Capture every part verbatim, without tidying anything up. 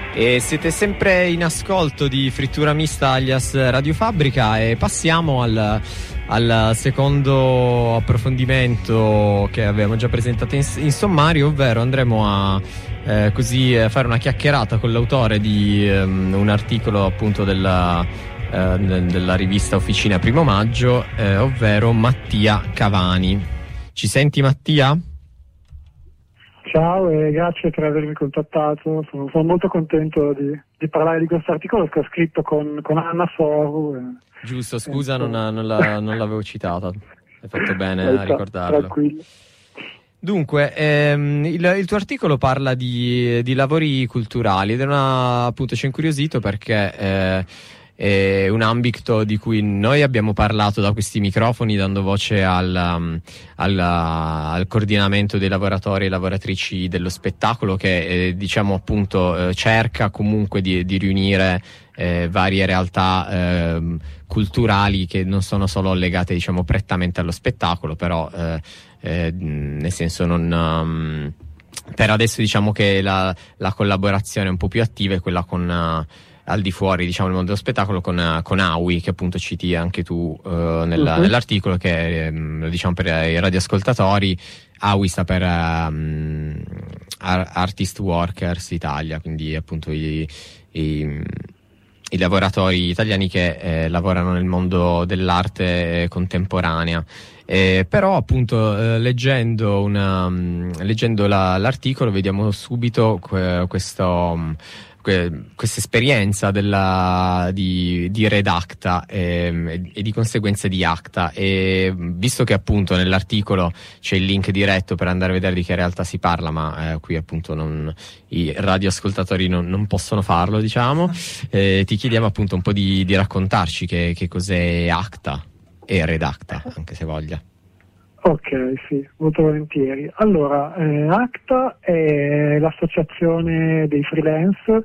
E siete sempre in ascolto di Frittura Mista alias Radio Fabbrica e passiamo al, al secondo approfondimento che abbiamo già presentato in, in sommario, ovvero andremo a eh, così eh, fare una chiacchierata con l'autore di um, un articolo appunto della, eh, della rivista Officina Primo Maggio, eh, ovvero Mattia Cavani. Ci senti, Mattia? Ciao e grazie per avermi contattato, sono, sono molto contento di, di parlare di questo articolo che ho scritto con, con Anna Soru. E, Giusto, scusa, e, non, non, la, non l'avevo citata, hai fatto bene a ricordarlo. Tranquillo. Dunque, ehm, il, il tuo articolo parla di, di lavori culturali ed è una, appunto ci ha incuriosito perché eh, è un ambito di cui noi abbiamo parlato da questi microfoni, dando voce al, um, al, al coordinamento dei lavoratori e lavoratrici dello spettacolo che eh, diciamo appunto eh, cerca comunque di, di riunire eh, varie realtà eh, culturali che non sono solo legate diciamo prettamente allo spettacolo, però eh, eh, nel senso non... Um, per adesso diciamo che la, la collaborazione un po' più attiva è quella con... Uh, al di fuori diciamo del mondo dello spettacolo con, con AUI, che appunto citi anche tu uh, nella, uh-huh. nell'articolo, che um, diciamo per i radioascoltatori AUI sta per um, Artist Workers Italia, quindi appunto i, i, i lavoratori italiani che eh, lavorano nel mondo dell'arte contemporanea. Eh, però appunto eh, leggendo, una, um, leggendo la, l'articolo vediamo subito que- questo um, questa esperienza della, di, di Redacta e, e di conseguenza di Acta, e visto che appunto nell'articolo c'è il link diretto per andare a vedere di che realtà si parla, ma eh, qui appunto non, i radioascoltatori non, non possono farlo diciamo, eh, ti chiediamo appunto un po' di, di raccontarci che, che cos'è Acta e Redacta, anche se voglia. Ok, sì, molto volentieri. Allora, eh, ACTA è l'associazione dei freelance,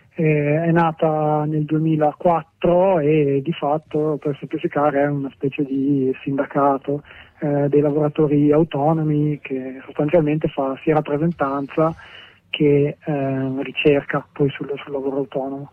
eh, è nata nel duemilaquattro e di fatto, per semplificare, è una specie di sindacato eh, dei lavoratori autonomi che sostanzialmente fa sia rappresentanza che eh, ricerca poi sul, sul lavoro autonomo.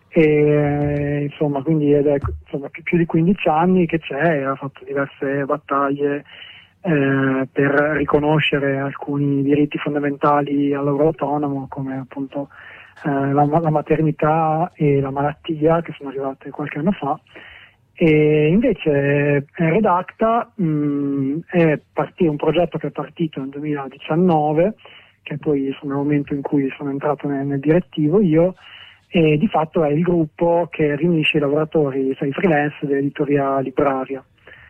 E insomma, quindi ed è insomma, più, più di quindici anni che c'è, ha fatto diverse battaglie Eh, per riconoscere alcuni diritti fondamentali al lavoro autonomo, come appunto eh, la, la maternità e la malattia, che sono arrivate qualche anno fa. E invece Redacta mh, è partito, un progetto che è partito nel duemiladiciannove, che poi insomma, nel momento in cui sono entrato nel, nel direttivo io, e di fatto è il gruppo che riunisce i lavoratori, cioè i freelance dell'editoria Libraria.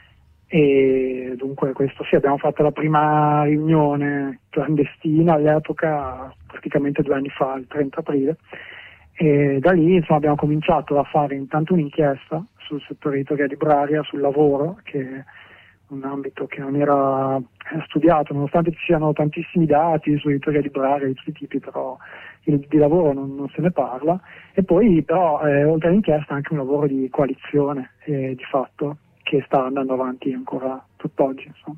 E dunque questo sì, abbiamo fatto la prima riunione clandestina all'epoca, praticamente due anni fa, il trenta aprile, e da lì insomma abbiamo cominciato a fare intanto un'inchiesta sul settore editoria libraria, sul lavoro, che è un ambito che non era studiato, nonostante ci siano tantissimi dati su editoria libraria di tutti i tipi, però il, di lavoro non, non se ne parla. E poi però eh, oltre all'inchiesta anche un lavoro di coalizione eh, di fatto, che sta andando avanti ancora tutt'oggi, insomma.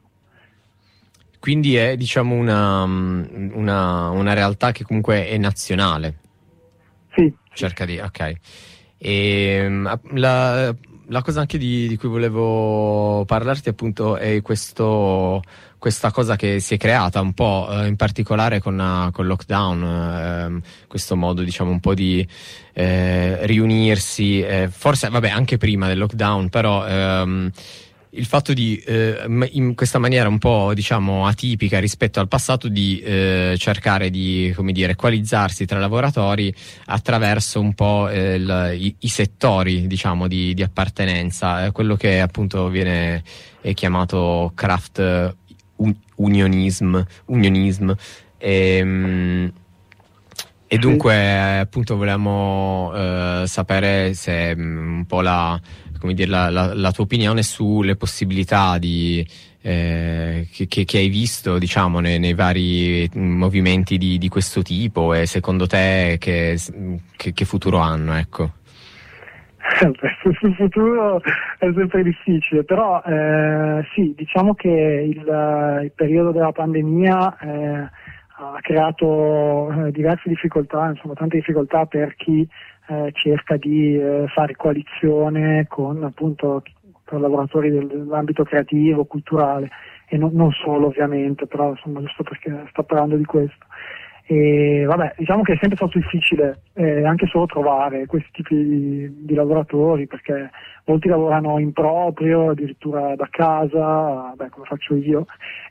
Quindi è diciamo una, una, una realtà che comunque è nazionale. Sì. Cerca di, ok. E la, la cosa anche di, di cui volevo parlarti appunto è questo, questa cosa che si è creata un po' eh, in particolare con il lockdown, eh, questo modo diciamo un po' di eh, riunirsi, eh, forse vabbè anche prima del lockdown, però ehm, il fatto di eh, in questa maniera un po' diciamo atipica rispetto al passato di eh, cercare di come dire equalizzarsi tra lavoratori attraverso un po' eh, il, i, i settori diciamo di, di appartenenza, eh, quello che appunto viene è chiamato craft unionism, unionism e, e dunque appunto volevamo eh, sapere se un po' la come dire la, la, la tua opinione sulle possibilità di eh, che, che, che hai visto diciamo nei, nei vari movimenti di, di questo tipo, e secondo te che, che, che futuro hanno, ecco. Sul futuro è sempre difficile, però eh, sì, diciamo che il, il periodo della pandemia eh, ha creato eh, diverse difficoltà, insomma tante difficoltà per chi eh, cerca di eh, fare coalizione con appunto per lavoratori del, dell'ambito creativo, culturale e non, non solo ovviamente, però insomma giusto perché sto parlando di questo. E vabbè, diciamo che è sempre stato difficile eh, anche solo trovare questi tipi di, di lavoratori, perché molti lavorano in proprio, addirittura da casa, beh, come faccio io,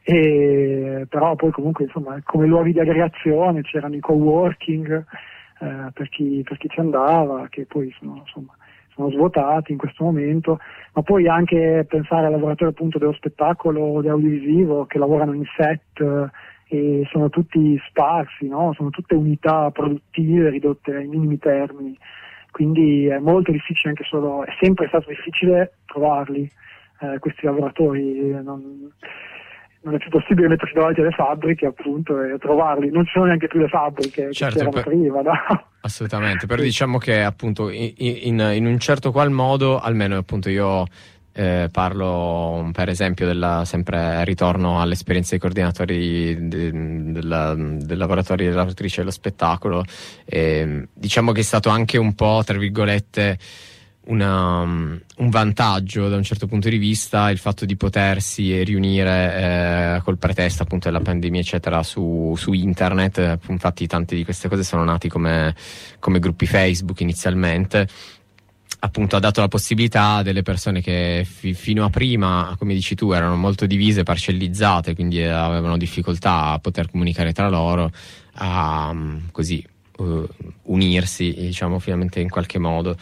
e, però poi comunque insomma come luoghi di aggregazione c'erano i coworking eh, per chi, per chi ci andava, che poi sono, insomma, sono svuotati in questo momento, ma poi anche pensare ai lavoratori appunto dello spettacolo o dell'audiovisivo che lavorano in set e sono tutti sparsi, no? Sono tutte unità produttive ridotte ai minimi termini, quindi è molto difficile, anche solo, è sempre stato difficile trovarli, eh, questi lavoratori, non, non è più possibile mettersi davanti alle fabbriche appunto e trovarli, non ci sono neanche più le fabbriche certo, che c'erano per... prima, no? Assolutamente, però diciamo che appunto in, in, in un certo qual modo, almeno appunto io Eh, parlo per esempio della, sempre ritorno all'esperienza dei coordinatori de, della, del laboratorio e della lavoratrice dello spettacolo, eh, diciamo che è stato anche un po' tra virgolette una, un vantaggio da un certo punto di vista il fatto di potersi riunire eh, col pretesto appunto della pandemia eccetera su, su internet. Infatti tante di queste cose sono nati come, come gruppi Facebook inizialmente. Appunto ha dato la possibilità a delle persone che fi- fino a prima, come dici tu, erano molto divise, parcellizzate, quindi avevano difficoltà a poter comunicare tra loro, a um, così uh, unirsi, diciamo, finalmente in qualche modo.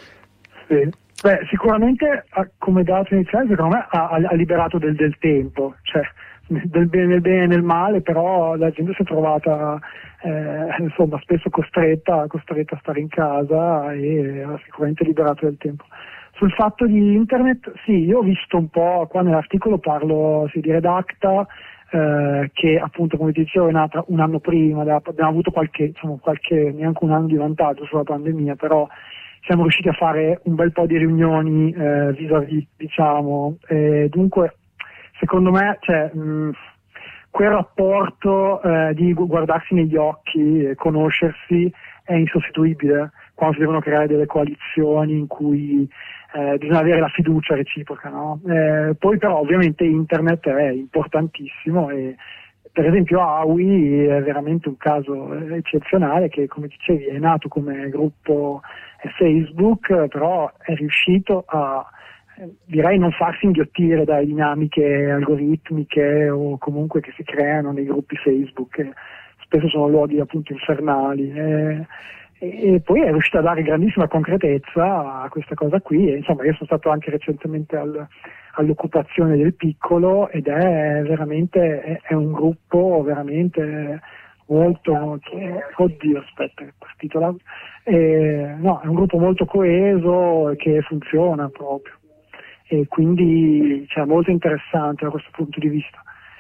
Sì. Beh, sicuramente come dato iniziale secondo me ha, ha liberato del, del tempo, cioè del bene, nel bene e nel male, però la gente si è trovata eh, insomma spesso costretta, costretta a stare in casa e ha sicuramente liberato del tempo. Sul fatto di internet, sì, io ho visto un po', qua nell'articolo parlo sì, di Redacta, eh, che appunto come ti dicevo è nata un anno prima, abbiamo avuto qualche, diciamo, qualche neanche un anno di vantaggio sulla pandemia, però siamo riusciti a fare un bel po' di riunioni eh, vis-à-vis, diciamo, e dunque secondo me cioè, mh, quel rapporto eh, di guardarsi negli occhi e conoscersi è insostituibile quando si devono creare delle coalizioni in cui eh, bisogna avere la fiducia reciproca, no? Eh, poi però ovviamente internet è importantissimo e per esempio AUI è veramente un caso eccezionale che, come dicevi, è nato come gruppo Facebook, però è riuscito a, direi, non farsi inghiottire dalle dinamiche algoritmiche o comunque che si creano nei gruppi Facebook, che spesso sono luoghi appunto infernali. E, e poi è riuscito a dare grandissima concretezza a questa cosa qui e insomma io sono stato anche recentemente al, all'occupazione del piccolo ed è veramente è, è un gruppo veramente molto oddio aspetta che partito la, eh, no è un gruppo molto coeso e che funziona proprio e quindi cioè, molto interessante da questo punto di vista,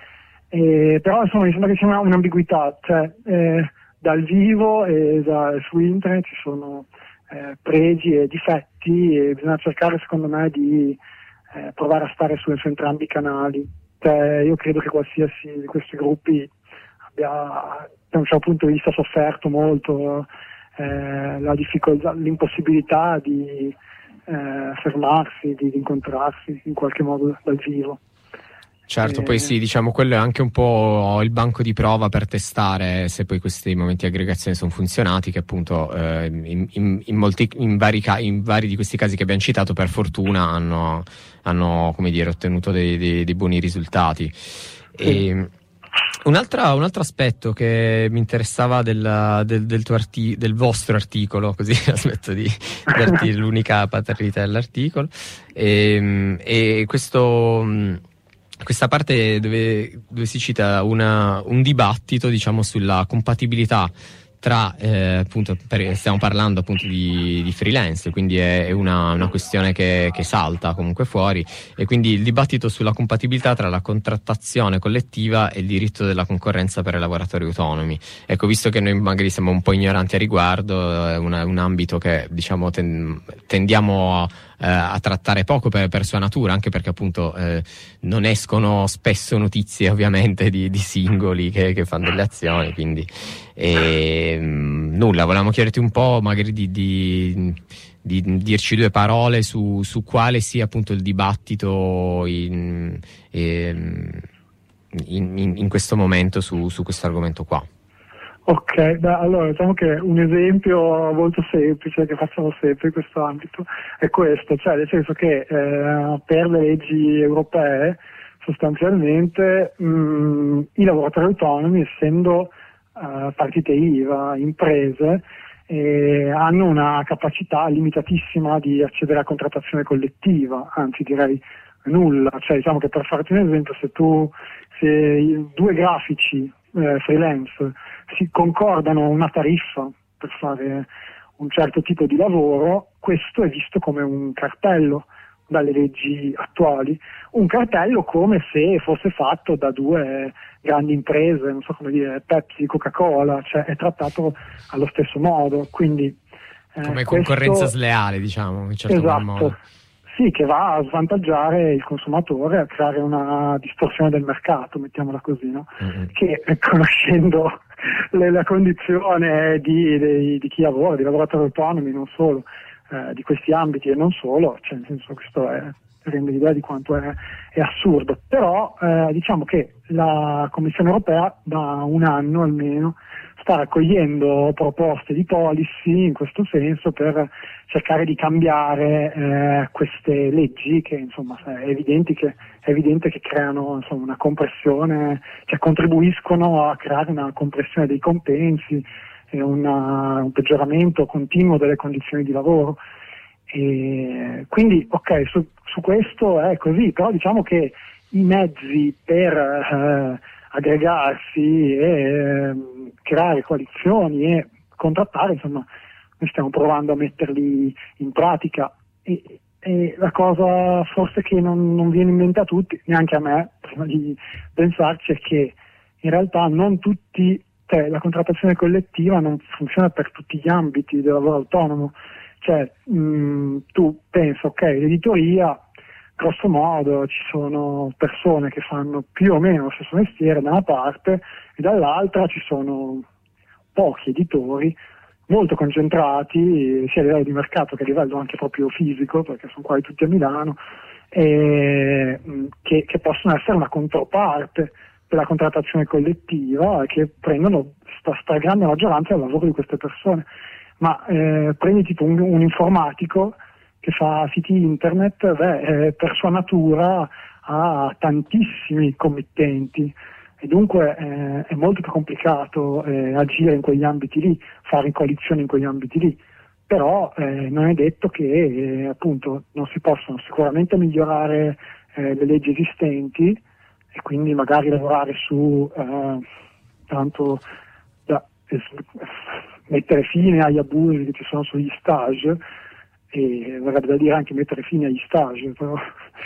eh, però insomma mi sembra che sia una, un'ambiguità, cioè eh, dal vivo e da, su internet ci sono eh, pregi e difetti e bisogna cercare secondo me di eh, provare a stare su, su entrambi i canali. Cioè, io credo che qualsiasi di questi gruppi abbia da un certo punto di vista sofferto molto eh, la difficoltà, l'impossibilità di eh, fermarsi, di, di incontrarsi in qualche modo dal vivo. Certo, poi sì, diciamo quello è anche un po' il banco di prova per testare se poi questi momenti di aggregazione sono funzionati, che appunto eh, in, in, in, molti, in, vari, in vari di questi casi che abbiamo citato per fortuna hanno, hanno come dire, ottenuto dei, dei, dei buoni risultati. E, un, altro, un altro aspetto che mi interessava del, del, del, tuo arti, del vostro articolo, così aspetto di darti l'unica paternità dell'articolo, e, e questo... questa parte dove, dove si cita una, un dibattito, diciamo, sulla compatibilità tra eh, appunto per, stiamo parlando appunto di, di freelance, quindi è, è una, una questione che, che salta comunque fuori, e quindi il dibattito sulla compatibilità tra la contrattazione collettiva e il diritto della concorrenza per i lavoratori autonomi. Ecco, visto che noi magari siamo un po' ignoranti a riguardo, è una, un ambito che diciamo ten, tendiamo a, eh, a trattare poco per, per sua natura, anche perché appunto eh, non escono spesso notizie ovviamente di, di singoli che, che fanno delle azioni, quindi e, mh, nulla, volevamo chiederti un po' magari di, di, di dirci due parole su, su quale sia appunto il dibattito in, in, in, in questo momento su, su questo argomento qua. Ok, beh, allora diciamo che un esempio molto semplice che facciamo sempre in questo ambito è questo, cioè nel senso che eh, per le leggi europee sostanzialmente mh, i lavoratori autonomi, essendo Uh, partite I V A, imprese, eh, hanno una capacità limitatissima di accedere a contrattazione collettiva, anzi direi nulla. Cioè diciamo che, per farti un esempio, se tu se due grafici eh, freelance si concordano una tariffa per fare un certo tipo di lavoro, questo è visto come un cartello dalle leggi attuali, un cartello come se fosse fatto da due grandi imprese, non so come dire, Pepsi, Coca-Cola, cioè è trattato allo stesso modo, quindi eh, come concorrenza questo... sleale, diciamo, in certo esatto, modo. Sì, che va a svantaggiare il consumatore, a creare una distorsione del mercato, mettiamola così, no? Mm-hmm. Che conoscendo le, la condizione di, di, di chi lavora, di lavoratori autonomi, non solo, eh, di questi ambiti e non solo, cioè nel senso, questo è, rende l'idea di quanto è, è assurdo. Però eh, diciamo che la Commissione europea da un anno almeno sta raccogliendo proposte di policy in questo senso per cercare di cambiare eh, queste leggi che insomma è evidente che, è evidente che creano insomma una compressione, cioè contribuiscono a creare una compressione dei compensi e una, un peggioramento continuo delle condizioni di lavoro. E quindi ok, su, su questo è così, però diciamo che i mezzi per eh, aggregarsi e eh, creare coalizioni e contrattare, insomma, noi stiamo provando a metterli in pratica, e, e la cosa forse che non, non viene in mente a tutti, neanche a me, prima di pensarci, è che in realtà non tutti, cioè la contrattazione collettiva non funziona per tutti gli ambiti del lavoro autonomo. Cioè mh, tu pensi, ok, l'editoria, grosso modo ci sono persone che fanno più o meno lo stesso mestiere da una parte, e dall'altra ci sono pochi editori molto concentrati sia a livello di mercato che a livello anche proprio fisico, perché sono quasi tutti a Milano, e, mh, che, che possono essere una controparte della contrattazione collettiva e che prendono sta stragrande maggioranza del lavoro di queste persone. Ma eh, prendi tipo un, un informatico che fa siti internet, beh, eh, per sua natura ha tantissimi committenti e dunque eh, è molto più complicato eh, agire in quegli ambiti lì, fare coalizioni in quegli ambiti lì. Però eh, non è detto che eh, appunto non si possono sicuramente migliorare eh, le leggi esistenti e quindi magari lavorare su eh, tanto da es- mettere fine agli abusi che ci sono sugli stage, e vorrebbe da dire anche mettere fine agli stage, però.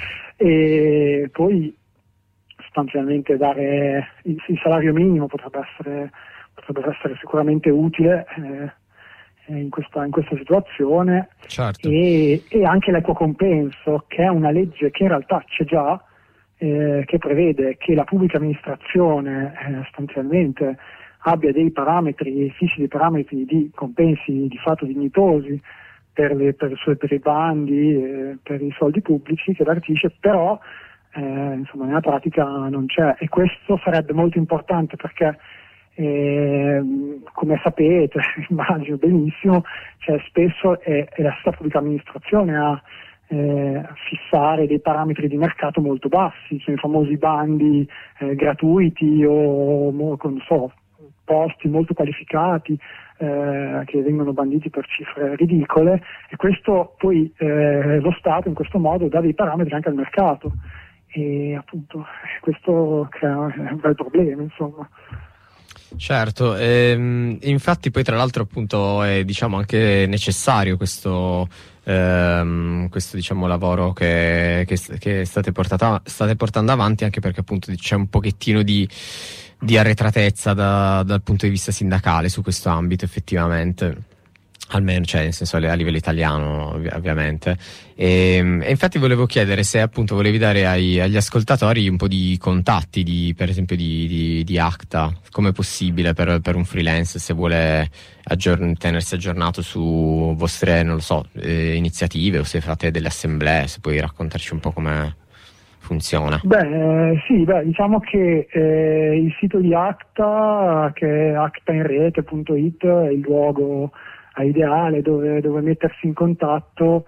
E poi sostanzialmente dare il, il salario minimo potrebbe essere, potrebbe essere sicuramente utile eh, in, questa, in questa situazione. Certo. e, e anche l'equo compenso, che è una legge che in realtà c'è già, eh, che prevede che la pubblica amministrazione eh, sostanzialmente abbia dei parametri fissi, dei parametri di compensi di fatto dignitosi per, le, per, per i bandi, eh, per i soldi pubblici che garantisce, però eh, insomma nella pratica non c'è, e questo sarebbe molto importante perché eh, come sapete, immagino benissimo, cioè spesso è, è la stessa pubblica amministrazione a eh, fissare dei parametri di mercato molto bassi, sono i famosi bandi eh, gratuiti o non so, posti molto qualificati eh, che vengono banditi per cifre ridicole, e questo poi eh, lo Stato in questo modo dà dei parametri anche al mercato, e appunto questo crea un bel problema, insomma. Certo, ehm, infatti poi tra l'altro appunto è diciamo anche necessario questo, ehm, questo diciamo lavoro che, che, che state, portata, state portando avanti, anche perché appunto c'è un pochettino di, di arretratezza da, dal punto di vista sindacale su questo ambito effettivamente. Almeno, cioè, nel senso a livello italiano, ovvi- ovviamente. E, e infatti volevo chiedere se appunto volevi dare ai, agli ascoltatori un po' di contatti, di, per esempio di, di, di ACTA, come è possibile per, per un freelance se vuole aggiorn- tenersi aggiornato su vostre, non lo so, eh, iniziative, o se fate delle assemblee, se puoi raccontarci un po' come funziona. Beh, eh, sì, beh, diciamo che eh, il sito di ACTA, che è actainrete punto it, è il luogo ideale dove, dove mettersi in contatto.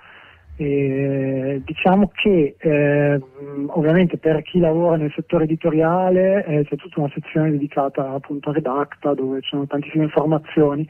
Eh, diciamo che eh, ovviamente per chi lavora nel settore editoriale eh, c'è tutta una sezione dedicata appunto a Redacta, dove ci sono tantissime informazioni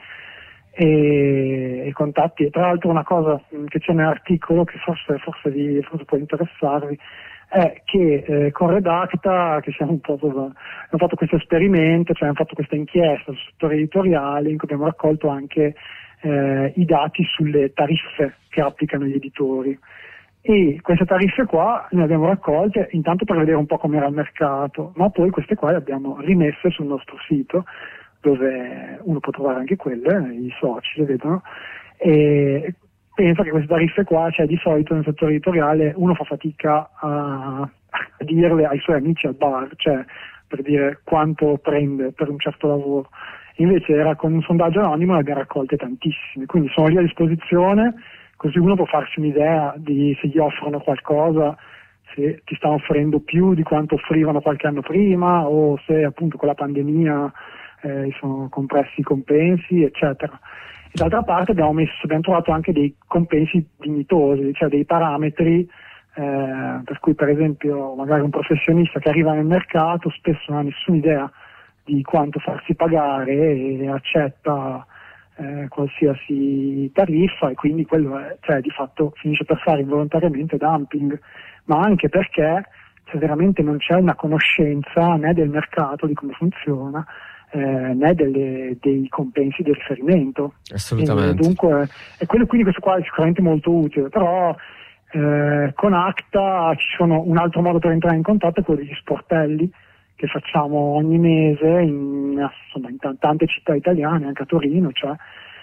e, e contatti. E tra l'altro una cosa che c'è nell'articolo che forse, forse, vi, forse può interessarvi è che eh, con Redacta, che siamo un po' abbiamo fatto questo esperimento, cioè abbiamo fatto questa inchiesta sul settore editoriale in cui abbiamo raccolto anche Eh, i dati sulle tariffe che applicano gli editori, e queste tariffe qua le abbiamo raccolte intanto per vedere un po' com'era il mercato, ma poi queste qua le abbiamo rimesse sul nostro sito, dove uno può trovare anche quelle, i soci le vedono, e penso che queste tariffe qua, cioè di solito nel settore editoriale uno fa fatica a, a dirle ai suoi amici al bar, cioè per dire quanto prende per un certo lavoro. Invece era con un sondaggio anonimo, ne abbiamo raccolte tantissime, quindi sono lì a disposizione, così uno può farsi un'idea di se gli offrono qualcosa, se ti stanno offrendo più di quanto offrivano qualche anno prima, o se appunto con la pandemia eh, sono compressi i compensi, eccetera. E d'altra parte abbiamo, messo, abbiamo trovato anche dei compensi dignitosi, cioè dei parametri eh, per cui per esempio magari un professionista che arriva nel mercato spesso non ha nessuna idea di quanto farsi pagare e accetta eh, qualsiasi tariffa, e quindi quello è, cioè, di fatto finisce per fare involontariamente dumping, ma anche perché cioè, veramente non c'è una conoscenza né del mercato, di come funziona, eh, né delle, dei compensi di riferimento. Assolutamente. E dunque, e quello, quindi questo qua è sicuramente molto utile, però eh, con ACTA ci sono un altro modo per entrare in contatto, è quello degli sportelli che facciamo ogni mese in, insomma, in t- tante città italiane, anche a Torino, cioè,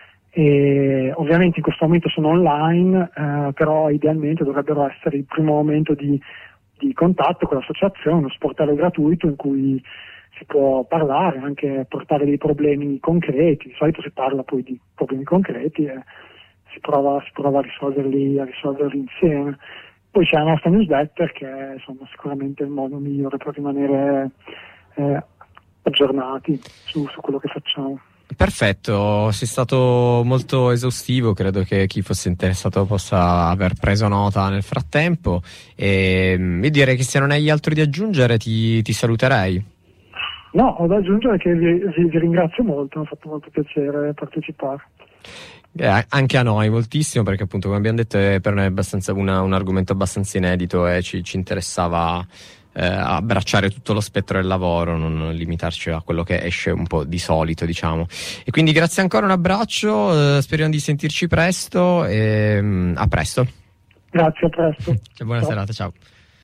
e ovviamente in questo momento sono online, eh, però idealmente dovrebbero essere il primo momento di, di contatto con l'associazione, uno sportello gratuito in cui si può parlare, anche portare dei problemi concreti. Di solito si parla poi di problemi concreti e si prova, si prova a risolverli, a risolverli insieme. Poi c'è la nostra newsletter, che è insomma, sicuramente il modo migliore per rimanere eh, aggiornati su, su quello che facciamo. Perfetto, sei stato molto esaustivo, credo che chi fosse interessato possa aver preso nota nel frattempo, e io direi che se non hai altro di aggiungere ti, ti saluterei. No, ho da aggiungere che vi, vi, vi ringrazio molto, mi ha fatto molto piacere partecipare. Eh, anche a noi moltissimo, perché appunto come abbiamo detto è per noi abbastanza una, un argomento abbastanza inedito e ci, ci interessava eh, abbracciare tutto lo spettro del lavoro, non limitarci a quello che esce un po' di solito, diciamo. E quindi grazie ancora, un abbraccio, eh, speriamo di sentirci presto e mh, a presto. Grazie, a presto. Buona Ciao. serata, ciao.